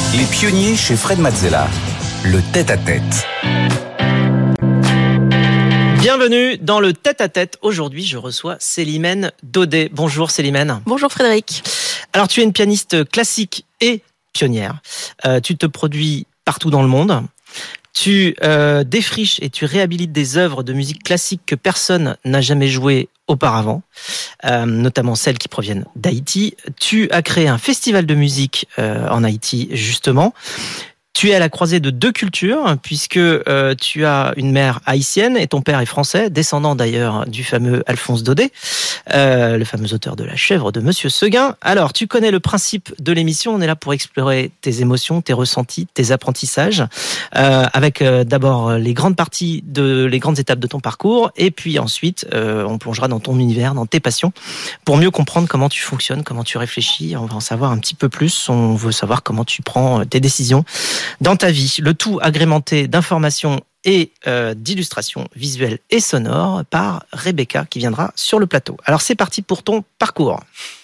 Les pionniers chez Fred Mazzella. Le tête-à-tête. Bienvenue dans le tête-à-tête. Aujourd'hui, je reçois Célimène Daudet. Bonjour Célimène. Bonjour Frédéric. Alors, tu es une pianiste classique et pionnière. Tu te produis partout dans le monde. Tu défriches et tu réhabilites des œuvres de musique classique que personne n'a jamais jouées auparavant, notamment celles qui proviennent d'Haïti. Tu as créé un festival de musique en Haïti, justement. Tu es à la croisée de deux cultures, puisque tu as une mère haïtienne et ton père est français, descendant d'ailleurs du fameux Alphonse Daudet, le fameux auteur de La Chèvre de Monsieur Seguin. Alors, tu connais le principe de l'émission, on est là pour explorer tes émotions, tes ressentis, tes apprentissages, avec d'abord les grandes étapes de ton parcours, et puis ensuite, on plongera dans ton univers, dans tes passions, pour mieux comprendre comment tu fonctionnes, comment tu réfléchis. On va en savoir un petit peu plus, on veut savoir comment tu prends tes décisions dans ta vie, le tout agrémenté d'informations et d'illustrations visuelles et sonores par Rebecca qui viendra sur le plateau. Alors c'est parti pour ton parcours.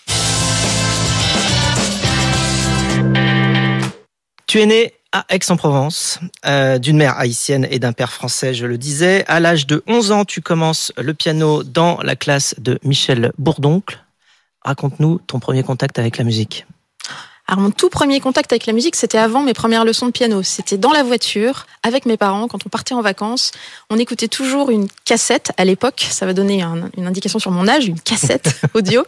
Tu es né à Aix-en-Provence, d'une mère haïtienne et d'un père français, je le disais. À l'âge de 11 ans, tu commences le piano dans la classe de Michel Bourdoncle. Raconte-nous ton premier contact avec la musique. Alors mon tout premier contact avec la musique, c'était avant mes premières leçons de piano. C'était dans la voiture, avec mes parents, quand on partait en vacances. On écoutait toujours une cassette, à l'époque, ça va donner une indication sur mon âge, une cassette audio,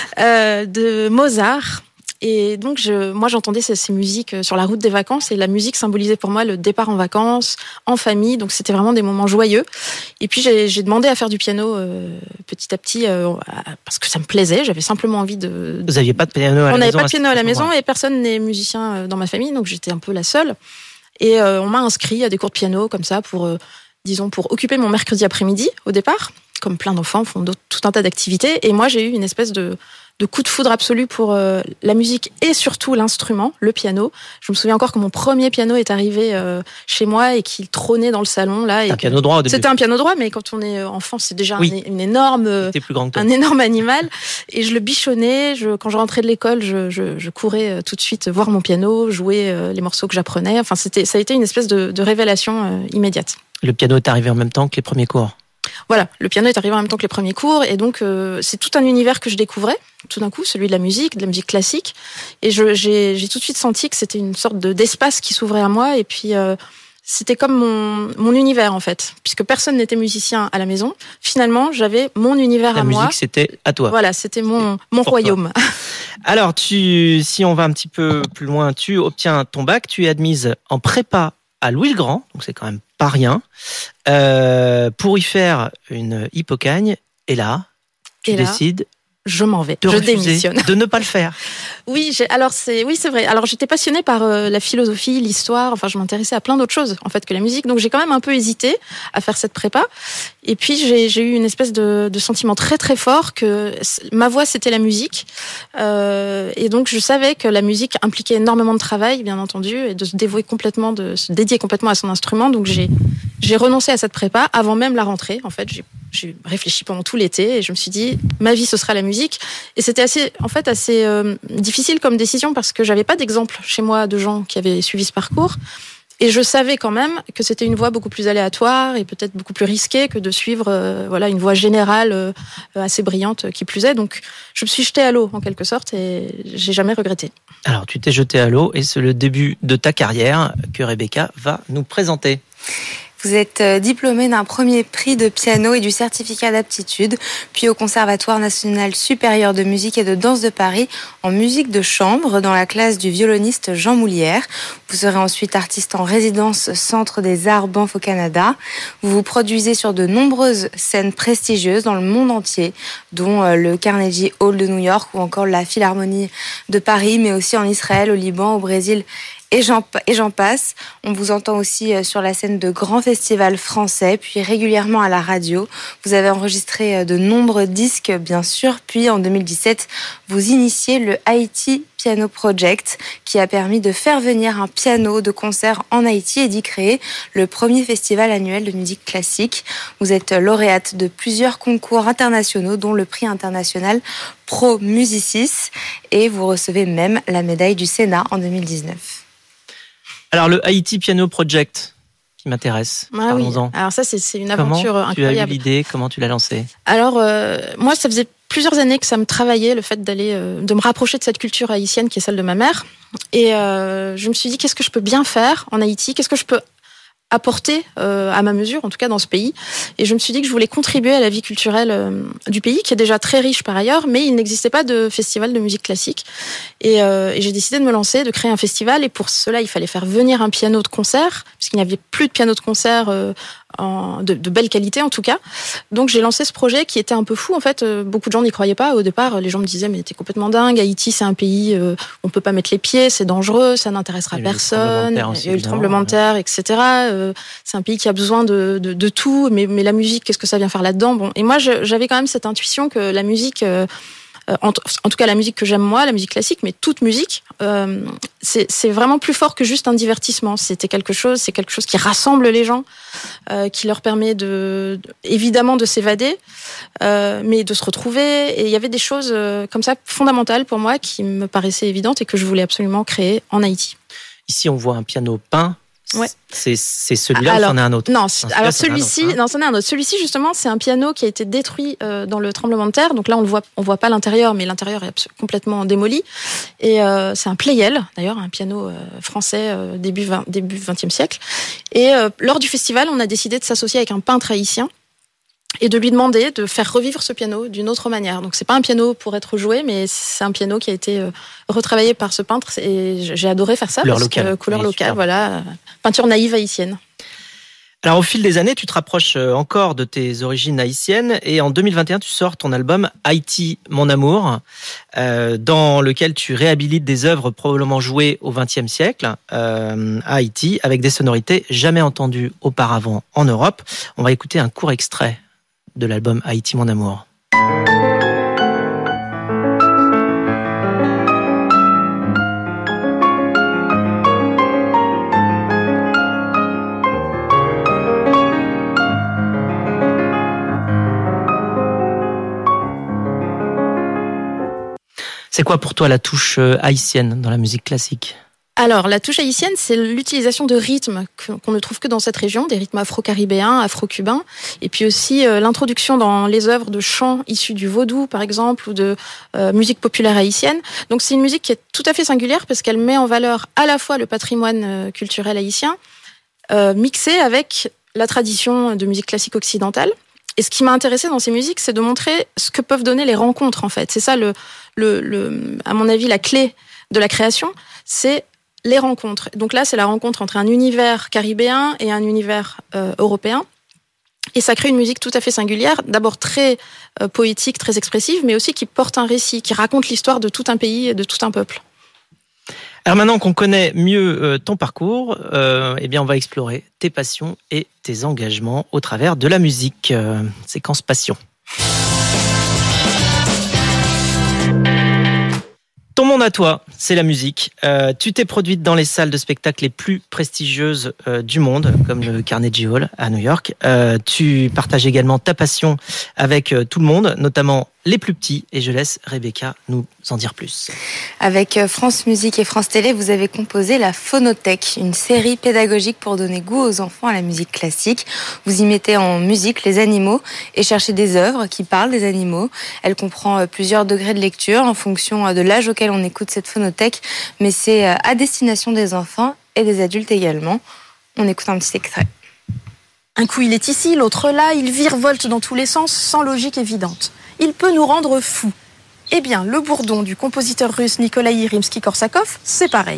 de Mozart. Et donc, moi, j'entendais ces musiques sur la route des vacances, et la musique symbolisait pour moi le départ en vacances, en famille. Donc, c'était vraiment des moments joyeux. Et puis, j'ai demandé à faire du piano petit à petit, parce que ça me plaisait. J'avais simplement envie de... Vous n'aviez pas de piano à la maison? On n'avait pas de piano à la maison, et personne n'est musicien dans ma famille, donc j'étais un peu la seule. Et on m'a inscrit à des cours de piano, comme ça, pour occuper mon mercredi après-midi, au départ. Comme plein d'enfants font tout un tas d'activités. Et moi, j'ai eu une espèce de coup de foudre absolu pour la musique et surtout l'instrument, le piano. Je me souviens encore que mon premier piano est arrivé chez moi et qu'il trônait dans le salon. Là, et un piano droit au début. C'était un piano droit, mais quand on est enfant, c'est déjà un énorme animal. Et je le bichonnais. Quand je rentrais de l'école, je courais tout de suite voir mon piano, jouer les morceaux que j'apprenais. Enfin, ça a été une espèce de révélation immédiate. Le piano est arrivé en même temps que les premiers cours? Voilà, le piano est arrivé en même temps que les premiers cours, et donc c'est tout un univers que je découvrais, tout d'un coup, celui de la musique classique, et j'ai tout de suite senti que c'était une sorte d'espace qui s'ouvrait à moi, et puis c'était comme mon univers en fait, puisque personne n'était musicien à la maison. Finalement, j'avais mon univers à moi. La musique, c'était à toi. Voilà, c'était mon royaume. Alors, si on va un petit peu plus loin, tu obtiens ton bac, tu es admise en prépa à Louis-le-Grand, donc c'est quand même pas rien, pour y faire une hypocagne, et là, tu décides... Je m'en vais, je démissionne. De ne pas le faire. Oui, c'est vrai. Alors j'étais passionnée par la philosophie, l'histoire. Enfin, je m'intéressais à plein d'autres choses en fait que la musique. Donc j'ai quand même un peu hésité à faire cette prépa. Et puis j'ai eu une espèce de sentiment très très fort que ma voie c'était la musique. Et donc je savais que la musique impliquait énormément de travail, bien entendu, et de se dédier complètement à son instrument. Donc j'ai renoncé à cette prépa avant même la rentrée. En fait, j'ai réfléchi pendant tout l'été et je me suis dit ma vie ce sera la musique. Et c'était assez difficile comme décision parce que j'avais pas d'exemple chez moi de gens qui avaient suivi ce parcours, et je savais quand même que c'était une voie beaucoup plus aléatoire et peut-être beaucoup plus risquée que de suivre une voie générale assez brillante qui plus est. Donc je me suis jetée à l'eau en quelque sorte et j'ai jamais regretté. Alors tu t'es jetée à l'eau et c'est le début de ta carrière que Rebecca va nous présenter. Vous êtes diplômé d'un premier prix de piano et du certificat d'aptitude, puis au Conservatoire national supérieur de musique et de danse de Paris en musique de chambre dans la classe du violoniste Jean Moulière. Vous serez ensuite artiste en résidence Centre des Arts Banff au Canada. Vous vous produisez sur de nombreuses scènes prestigieuses dans le monde entier, dont le Carnegie Hall de New York ou encore la Philharmonie de Paris, mais aussi en Israël, au Liban, au Brésil et j'en passe. On vous entend aussi sur la scène de grands festivals français, puis régulièrement à la radio. Vous avez enregistré de nombreux disques, bien sûr, puis en 2017, vous initiez le Haïti Piano Project, qui a permis de faire venir un piano de concert en Haïti et d'y créer le premier festival annuel de musique classique. Vous êtes lauréate de plusieurs concours internationaux, dont le prix international Pro Musicis, et vous recevez même la médaille du Sénat en 2019. Alors le Haïti Piano Project qui m'intéresse. Ah oui. Parlons-en. Alors ça, c'est une aventure incroyable. Tu as eu l'idée, comment tu l'as lancée? Alors moi, ça faisait plusieurs années que ça me travaillait, le fait de me rapprocher de cette culture haïtienne qui est celle de ma mère. Et je me suis dit, qu'est-ce que je peux bien faire en Haïti? Qu'est-ce que je peux apporter à ma mesure, en tout cas dans ce pays. Et je me suis dit que je voulais contribuer à la vie culturelle du pays, qui est déjà très riche par ailleurs, mais il n'existait pas de festival de musique classique. Et j'ai décidé de me lancer, de créer un festival. Et pour cela, il fallait faire venir un piano de concert, puisqu'il n'y avait plus de piano de concert de belle qualité en tout cas. Donc j'ai lancé ce projet qui était un peu fou en fait. Beaucoup de gens n'y croyaient pas au départ. Les gens me disaient mais t'es complètement dingue. Haïti c'est un pays où on peut pas mettre les pieds, c'est dangereux, ça n'intéressera personne. Il y a eu le tremblement de terre, etc. C'est un pays qui a besoin de tout. Mais la musique, qu'est-ce que ça vient faire là-dedans? Bon, et moi j'avais quand même cette intuition que la musique en tout cas la musique que j'aime moi, la musique classique, mais toute musique, c'est vraiment plus fort que juste un divertissement. C'est quelque chose qui rassemble les gens, qui leur permet évidemment de s'évader, mais de se retrouver. Et il y avait des choses comme ça fondamentales pour moi qui me paraissaient évidentes et que je voulais absolument créer en Haïti. Ici, on voit un piano peint. Ouais. C'est celui-là ou c'en est un autre? Non, alors celui-ci, non, c'en est un autre. Celui-ci, justement, c'est un piano qui a été détruit dans le tremblement de terre. Donc là, on voit pas l'intérieur, mais l'intérieur est complètement démoli. Et c'est un Pleyel, d'ailleurs, un piano français début 20e siècle. Et lors du festival, on a décidé de s'associer avec un peintre haïtien et de lui demander de faire revivre ce piano d'une autre manière. Donc c'est pas un piano pour être joué, mais c'est un piano qui a été retravaillé par ce peintre et j'ai adoré faire ça. Couleur locale. Couleur locale, voilà. Peinture naïve haïtienne. Alors au fil des années, tu te rapproches encore de tes origines haïtiennes et en 2021, tu sors ton album Haïti, mon amour, dans lequel tu réhabilites des œuvres probablement jouées au XXe siècle à Haïti avec des sonorités jamais entendues auparavant en Europe. On va écouter un court extrait de l'album Haïti, mon amour. C'est quoi pour toi la touche haïtienne dans la musique classique ? Alors, la touche haïtienne, c'est l'utilisation de rythmes qu'on ne trouve que dans cette région, des rythmes afro-caribéens, afro-cubains, et puis aussi l'introduction dans les œuvres de chants issus du vaudou, par exemple, ou de musique populaire haïtienne. Donc, c'est une musique qui est tout à fait singulière parce qu'elle met en valeur à la fois le patrimoine culturel haïtien, mixé avec la tradition de musique classique occidentale. Et ce qui m'a intéressée dans ces musiques, c'est de montrer ce que peuvent donner les rencontres, en fait. C'est ça, à mon avis, la clé de la création, c'est les rencontres. Donc là, c'est la rencontre entre un univers caribéen et un univers européen. Et ça crée une musique tout à fait singulière, d'abord très poétique, très expressive, mais aussi qui porte un récit, qui raconte l'histoire de tout un pays et de tout un peuple. Alors maintenant qu'on connaît mieux ton parcours, eh bien on va explorer tes passions et tes engagements au travers de la musique. Séquence passion. Ton monde à toi, c'est la musique. Tu t'es produite dans les salles de spectacle les plus prestigieuses du monde, comme le Carnegie Hall à New York. Tu partages également ta passion avec tout le monde, notamment les plus petits. Et je laisse Rebecca nous en dire plus. Avec France Musique et France Télé, vous avez composé la Phonothèque, une série pédagogique pour donner goût aux enfants à la musique classique. Vous y mettez en musique les animaux et cherchez des œuvres qui parlent des animaux. Elle comprend plusieurs degrés de lecture en fonction de l'âge auquel on écoute cette phonothèque, mais c'est à destination des enfants et des adultes également. On écoute un petit extrait. Un coup il est ici, l'autre là, il virevolte dans tous les sens sans logique évidente. Il peut nous rendre fous. Eh bien, le bourdon du compositeur russe Nikolaï Rimsky-Korsakov, c'est pareil.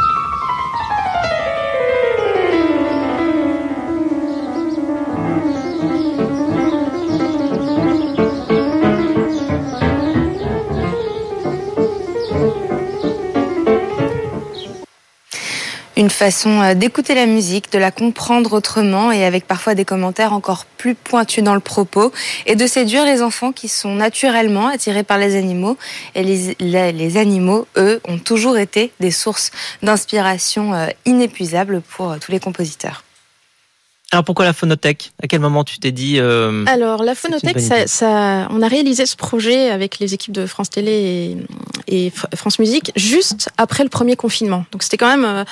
Une façon d'écouter la musique, de la comprendre autrement et avec parfois des commentaires encore plus pointus dans le propos et de séduire les enfants qui sont naturellement attirés par les animaux. Et les animaux, eux, ont toujours été des sources d'inspiration inépuisables pour tous les compositeurs. Alors pourquoi la Phonothèque ? À quel moment tu t'es dit Alors la Phonothèque, on a réalisé ce projet avec les équipes de France Télé et France Musique juste après le premier confinement. Donc c'était quand même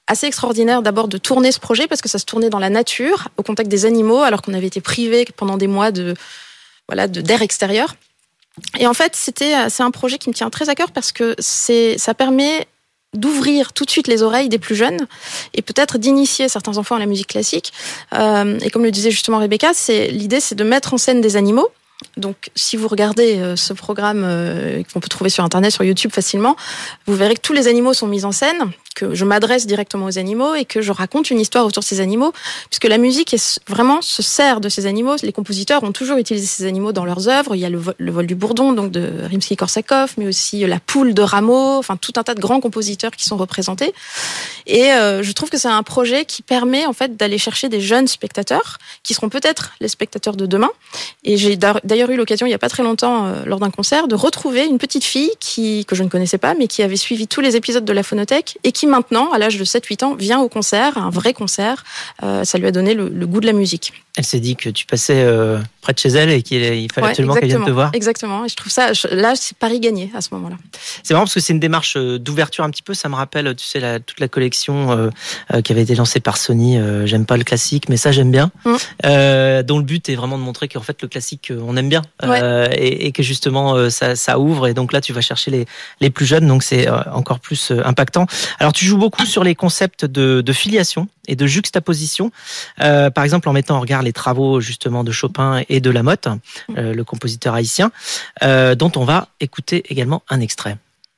assez extraordinaire d'abord de tourner ce projet parce que ça se tournait dans la nature, au contact des animaux, alors qu'on avait été privés pendant des mois d'air extérieur. Et en fait, c'est un projet qui me tient très à cœur parce que ça permet d'ouvrir tout de suite les oreilles des plus jeunes et peut-être d'initier certains enfants à la musique classique. Et comme le disait justement Rebecca, l'idée c'est de mettre en scène des animaux. Donc, si vous regardez ce programme qu'on peut trouver sur Internet, sur YouTube facilement, vous verrez que tous les animaux sont mis en scène, que je m'adresse directement aux animaux et que je raconte une histoire autour de ces animaux, puisque la musique vraiment se sert de ces animaux. Les compositeurs ont toujours utilisé ces animaux dans leurs œuvres. Il y a le vol du bourdon, donc de Rimsky-Korsakov, mais aussi la poule de Rameau, enfin tout un tas de grands compositeurs qui sont représentés. Et je trouve que c'est un projet qui permet en fait d'aller chercher des jeunes spectateurs qui seront peut-être les spectateurs de demain. Et j'ai d'ailleurs eu l'occasion il n'y a pas très longtemps lors d'un concert de retrouver une petite fille que je ne connaissais pas mais qui avait suivi tous les épisodes de la Phonothèque et qui maintenant, à l'âge de 7-8 ans, vient au concert, un vrai concert. Ça lui a donné le goût de la musique. Elle s'est dit que tu passais près de chez elle et qu'il fallait absolument qu'elle vienne te voir. Exactement. Et je trouve ça, là, c'est pari gagné à ce moment-là. C'est marrant parce que c'est une démarche d'ouverture un petit peu. Ça me rappelle, tu sais, toute la collection qui avait été lancée par Sony. J'aime pas le classique, mais ça, j'aime bien. Dont le but est vraiment de montrer qu'en fait, le classique, on aime bien. Et que justement, ça ouvre. Et donc là, tu vas chercher les plus jeunes. Donc c'est encore plus impactant. Alors, tu joues beaucoup sur les concepts de filiation et de juxtaposition. Par exemple, en mettant en regard les travaux justement de Chopin et de Lamotte, le compositeur haïtien, dont on va écouter également un extrait.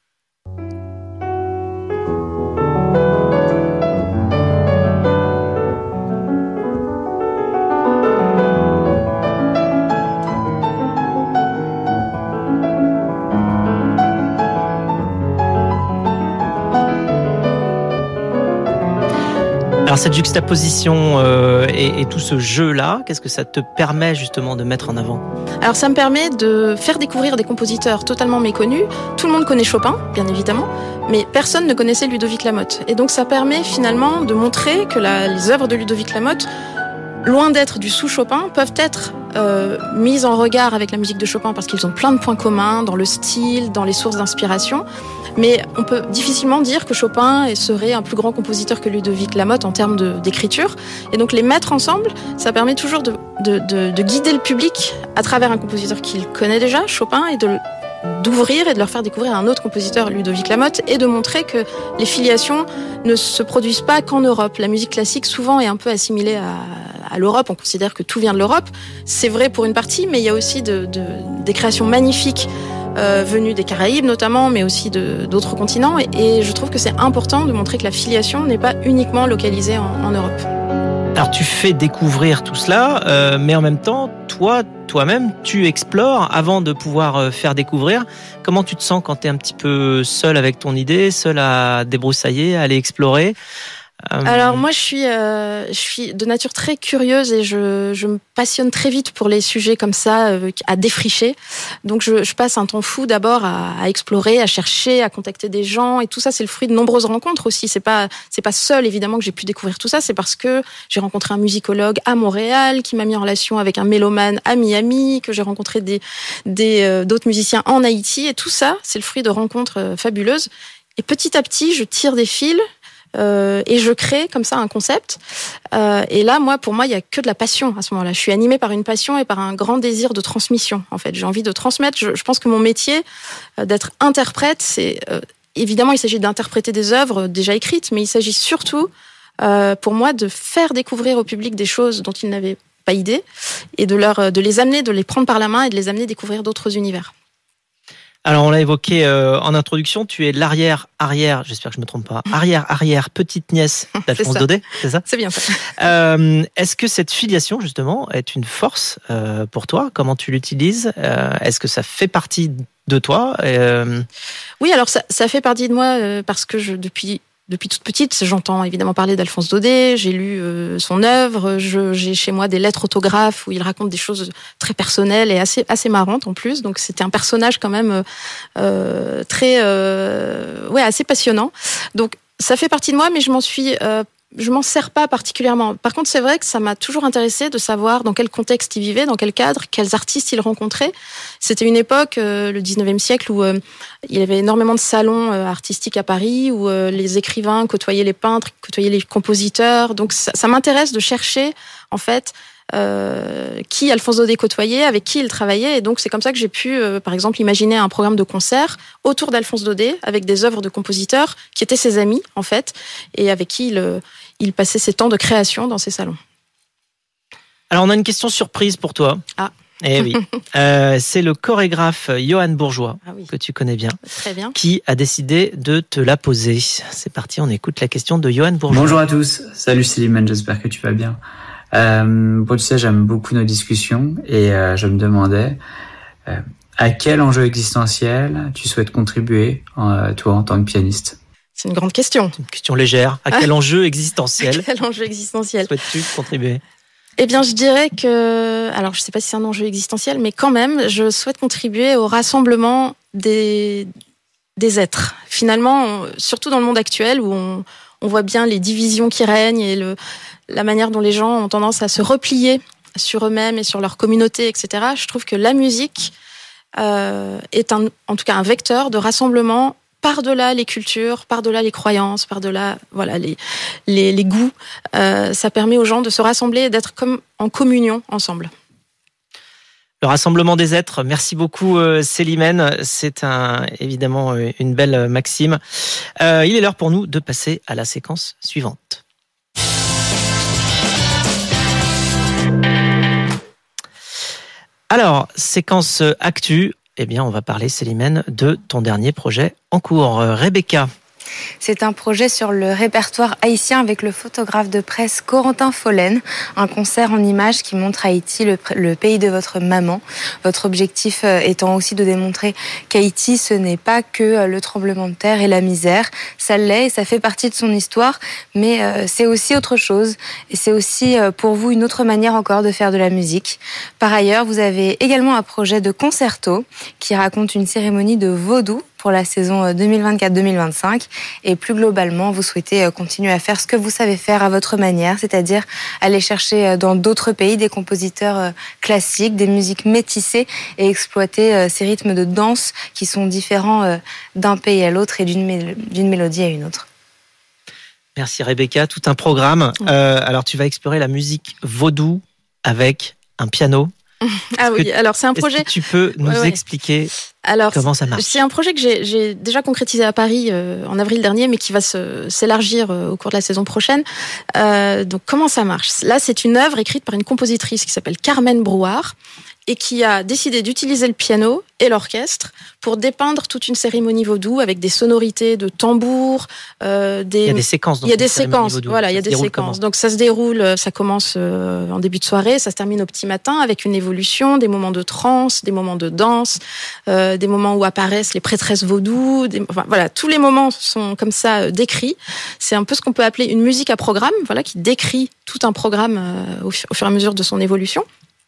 Alors cette juxtaposition et tout ce jeu-là, qu'est-ce que ça te permet justement de mettre en avant ? Alors ça me permet de faire découvrir des compositeurs totalement méconnus. Tout le monde connaît Chopin, bien évidemment, mais personne ne connaissait Ludovic Lamotte. Et donc ça permet finalement de montrer que les œuvres de Ludovic Lamotte, loin d'être du sous-Chopin, peuvent être mises en regard avec la musique de Chopin parce qu'ils ont plein de points communs dans le style, dans les sources d'inspiration. Mais on peut difficilement dire que Chopin serait un plus grand compositeur que Ludovic Lamotte en termes d'écriture. Et donc les mettre ensemble, ça permet toujours de guider le public à travers un compositeur qu'il connaît déjà, Chopin, et d'ouvrir et de leur faire découvrir un autre compositeur, Ludovic Lamotte, et de montrer que les filiations ne se produisent pas qu'en Europe. La musique classique, souvent, est un peu assimilée à l'Europe. On considère que tout vient de l'Europe. C'est vrai pour une partie, mais il y a aussi des créations magnifiques venues des Caraïbes notamment, mais aussi d'autres continents. Et je trouve que c'est important de montrer que la filiation n'est pas uniquement localisée en Europe. Alors tu fais découvrir tout cela, mais en même temps, toi-même, tu explores avant de pouvoir faire découvrir. Comment tu te sens quand tu es un petit peu seul avec ton idée, seul à débroussailler, à aller explorer ? Alors moi je suis de nature très curieuse et je me passionne très vite pour les sujets comme ça à défricher. Donc je passe un temps fou d'abord à explorer, à chercher, à contacter des gens, et tout ça c'est le fruit de nombreuses rencontres aussi. C'est pas seul évidemment que j'ai pu découvrir tout ça, c'est parce que j'ai rencontré un musicologue à Montréal qui m'a mis en relation avec un mélomane à Miami, que j'ai rencontré d'autres musiciens en Haïti, et tout ça c'est le fruit de rencontres fabuleuses. Et petit à petit je tire des fils. Et je crée comme ça un concept. Et là, pour moi, il y a que de la passion à ce moment-là. Je suis animée par une passion et par un grand désir de transmission. En fait, j'ai envie de transmettre. Je pense que mon métier d'être interprète, c'est évidemment, il s'agit d'interpréter des œuvres déjà écrites, mais il s'agit surtout, pour moi, de faire découvrir au public des choses dont ils n'avaient pas idée et de les amener, de les prendre par la main et de les amener à découvrir d'autres univers. Alors, on l'a évoqué en introduction, tu es l'arrière-arrière, j'espère que je me trompe pas, arrière-arrière petite nièce d'Alphonse Daudet, c'est ça ? C'est bien ça. Est-ce que cette filiation, justement, est une force pour toi ? Comment tu l'utilises ? Est-ce que ça fait partie de toi ? Oui, alors ça fait partie de moi parce que depuis toute petite, j'entends évidemment parler d'Alphonse Daudet, j'ai lu son œuvre, j'ai chez moi des lettres autographes où il raconte des choses très personnelles et assez marrantes en plus. Donc c'était un personnage quand même assez passionnant. Donc ça fait partie de moi, mais je m'en suis je m'en sers pas particulièrement. Par contre, c'est vrai que ça m'a toujours intéressé de savoir dans quel contexte il vivait, dans quel cadre, quels artistes il rencontrait. C'était une époque, le 19e siècle, où il y avait énormément de salons artistiques à Paris, où les écrivains côtoyaient les peintres, côtoyaient les compositeurs. Donc ça m'intéresse de chercher, en fait, qui Alphonse Daudet côtoyait, avec qui il travaillait. Et donc c'est comme ça que j'ai pu, par exemple, imaginer un programme de concert autour d'Alphonse Daudet, avec des œuvres de compositeurs qui étaient ses amis, en fait, et avec qui il passait ses temps de création dans ses salons. Alors, on a une question surprise pour toi. Ah. Eh oui. C'est le chorégraphe Johan Bourgeois, que tu connais bien, très bien, qui a décidé de te la poser. C'est parti, on écoute la question de Johan Bourgeois. Bonjour à tous. Salut Célimène, j'espère que tu vas bien. Tu sais, j'aime beaucoup nos discussions et je me demandais à quel enjeu existentiel tu souhaites contribuer, toi, en tant que pianiste? C'est une grande question. C'est une question légère. À quel enjeu existentiel souhaites-tu contribuer? Eh bien, je dirais que, alors je ne sais pas si c'est un enjeu existentiel, mais quand même, je souhaite contribuer au rassemblement des êtres. Finalement, surtout dans le monde actuel où on voit bien les divisions qui règnent et la manière dont les gens ont tendance à se replier sur eux-mêmes et sur leur communauté, etc. Je trouve que la musique est en tout cas un vecteur de rassemblement par-delà les cultures, par-delà les croyances, par-delà les goûts. Ça permet aux gens de se rassembler et d'être comme en communion ensemble. Le rassemblement des êtres. Merci beaucoup Célimène. C'est évidemment une belle maxime. Il est l'heure pour nous de passer à la séquence suivante. Alors, séquence actu. Eh bien, on va parler, Célimène, de ton dernier projet en cours. Rebecca. C'est un projet sur le répertoire haïtien avec le photographe de presse Corentin Follen, un concert en images qui montre Haïti, le pays de votre maman. Votre objectif étant aussi de démontrer qu'Haïti, ce n'est pas que le tremblement de terre et la misère. Ça l'est et ça fait partie de son histoire, mais c'est aussi autre chose. Et c'est aussi pour vous une autre manière encore de faire de la musique. Par ailleurs, vous avez également un projet de concerto qui raconte une cérémonie de vaudou pour la saison 2024-2025. Et plus globalement, vous souhaitez continuer à faire ce que vous savez faire à votre manière, c'est-à-dire aller chercher dans d'autres pays des compositeurs classiques, des musiques métissées et exploiter ces rythmes de danse qui sont différents d'un pays à l'autre et d'une mélodie à une autre. Merci Rebecca, tout un programme. Alors tu vas explorer la musique vaudou avec un piano. Ah oui, alors c'est un projet... Est-ce que tu peux nous expliquer comment ça marche? C'est un projet que j'ai déjà concrétisé à Paris en avril dernier, mais qui va s'élargir au cours de la saison prochaine. Donc comment ça marche? Là, c'est une œuvre écrite par une compositrice qui s'appelle Carmen Brouard et qui a décidé d'utiliser le piano et l'orchestre pour dépeindre toute une cérémonie vaudou avec des sonorités de tambour. Il y a des séquences. Il y a des séquences. Voilà, il y a des séquences. Donc ça se déroule, ça commence en début de soirée, ça se termine au petit matin avec une évolution, des moments de transe, des moments de danse, des moments où apparaissent les prêtresses vaudou. Voilà, tous les moments sont comme ça décrits. C'est un peu ce qu'on peut appeler une musique à programme, voilà, qui décrit tout un programme au fur et à mesure de son évolution.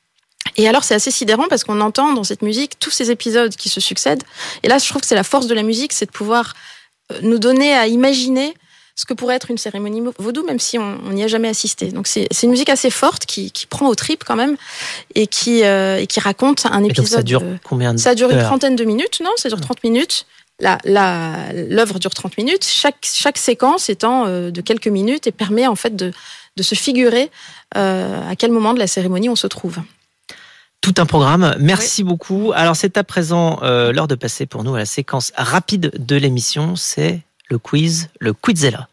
Et alors, c'est assez sidérant parce qu'on entend dans cette musique tous ces épisodes qui se succèdent. Et là, je trouve que c'est la force de la musique, c'est de pouvoir nous donner à imaginer ce que pourrait être une cérémonie vaudou, même si on n'y a jamais assisté. Donc, c'est une musique assez forte qui prend aux tripes quand même et qui raconte un épisode. Et donc, ça dure combien de temps? Ça dure une trentaine de minutes, non? Ça dure 30 minutes. L'œuvre dure 30 minutes. Chaque séquence étant de quelques minutes et permet en fait de se figurer à quel moment de la cérémonie on se trouve. Tout un programme. Merci beaucoup. Alors, c'est à présent l'heure de passer pour nous à la séquence rapide de l'émission. C'est le quiz, le Quizella.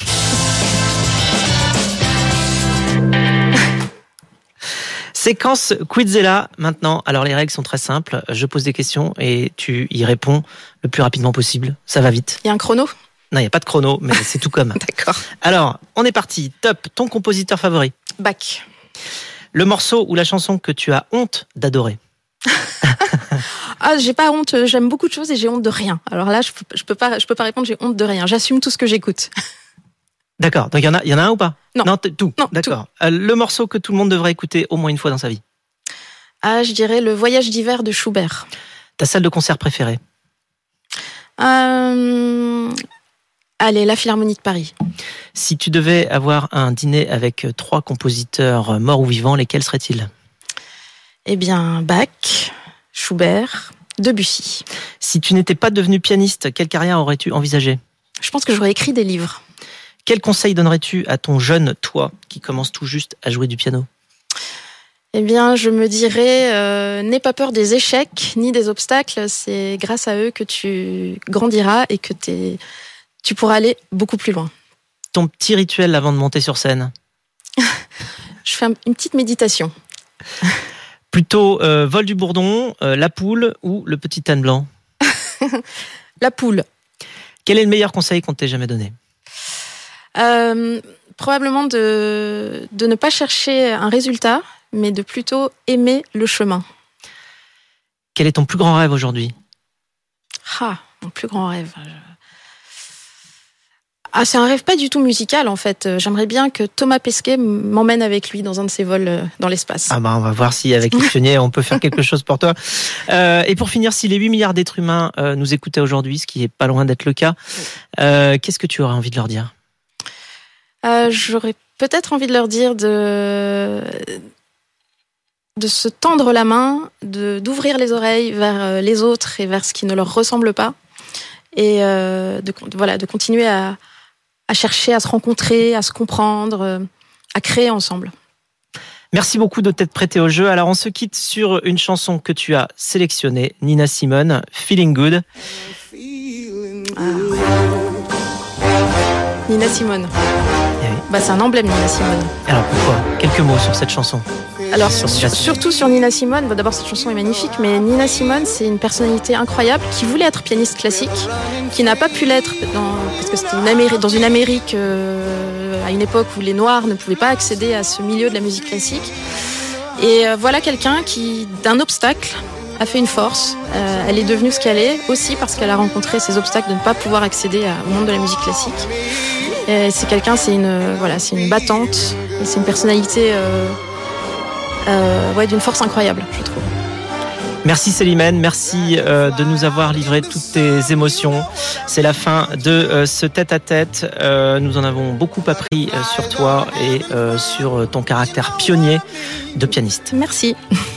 Séquence Quizella maintenant. Alors, les règles sont très simples. Je pose des questions et tu y réponds le plus rapidement possible. Ça va vite. Il y a un chrono? Non, il n'y a pas de chrono, mais c'est tout comme. D'accord. Alors, on est parti. Top. Ton compositeur favori? Bach. Le morceau ou la chanson que tu as honte d'adorer? Ah, j'ai pas honte. J'aime beaucoup de choses et j'ai honte de rien. Alors là, je peux pas répondre. J'ai honte de rien. J'assume tout ce que j'écoute. D'accord. Donc il y en a un ou pas? Non. Tout. Non, d'accord. Tout. Le morceau que tout le monde devrait écouter au moins une fois dans sa vie? Ah, je dirais Le Voyage d'hiver de Schubert. Ta salle de concert préférée? Allez, la Philharmonie de Paris. Si tu devais avoir un dîner avec 3 compositeurs morts ou vivants, lesquels seraient-ils ? Eh bien, Bach, Schubert, Debussy. Si tu n'étais pas devenu pianiste, quelle carrière aurais-tu envisagé ? Je pense que j'aurais écrit des livres. Quel conseil donnerais-tu à ton jeune toi qui commence tout juste à jouer du piano ? Eh bien, je me dirais, n'aie pas peur des échecs ni des obstacles. C'est grâce à eux que tu grandiras et que tu pourras aller beaucoup plus loin. Ton petit rituel avant de monter sur scène ? Je fais une petite méditation. Plutôt vol du bourdon, la poule ou le petit âne blanc ? La poule. Quel est le meilleur conseil qu'on t'ait jamais donné ? Probablement de ne pas chercher un résultat, mais de plutôt aimer le chemin. Quel est ton plus grand rêve aujourd'hui ? Mon plus grand rêve. C'est un rêve pas du tout musical en fait. J'aimerais bien que Thomas Pesquet m'emmène avec lui dans un de ses vols dans l'espace. On va voir si avec les pionniers on peut faire quelque chose pour toi. Et pour finir, si les 8 milliards d'êtres humains nous écoutaient aujourd'hui, ce qui est pas loin d'être le cas, qu'est-ce que tu aurais envie de leur dire ? J'aurais peut-être envie de leur dire de se tendre la main, d'ouvrir les oreilles vers les autres et vers ce qui ne leur ressemble pas, et de continuer à chercher à se rencontrer, à se comprendre, à créer ensemble. Merci beaucoup de t'être prêté au jeu. Alors on se quitte sur une chanson que tu as sélectionnée, Nina Simone, Feeling Good. Nina Simone. Eh oui. C'est un emblème, Nina Simone. Alors pourquoi ? Quelques mots sur cette chanson. Alors surtout sur Nina Simone, d'abord cette chanson est magnifique, mais Nina Simone c'est une personnalité incroyable qui voulait être pianiste classique, qui n'a pas pu l'être parce que c'était dans une Amérique à une époque où les Noirs ne pouvaient pas accéder à ce milieu de la musique classique. Et voilà quelqu'un qui, d'un obstacle, a fait une force. Elle est devenue ce qu'elle est aussi parce qu'elle a rencontré ces obstacles de ne pas pouvoir accéder au monde de la musique classique. Et c'est quelqu'un, c'est une battante, et c'est une personnalité d'une force incroyable, je trouve. Merci Célimène, merci de nous avoir livré toutes tes émotions. C'est la fin de ce tête-à-tête. Nous en avons beaucoup appris sur toi et sur ton caractère pionnier de pianiste. Merci.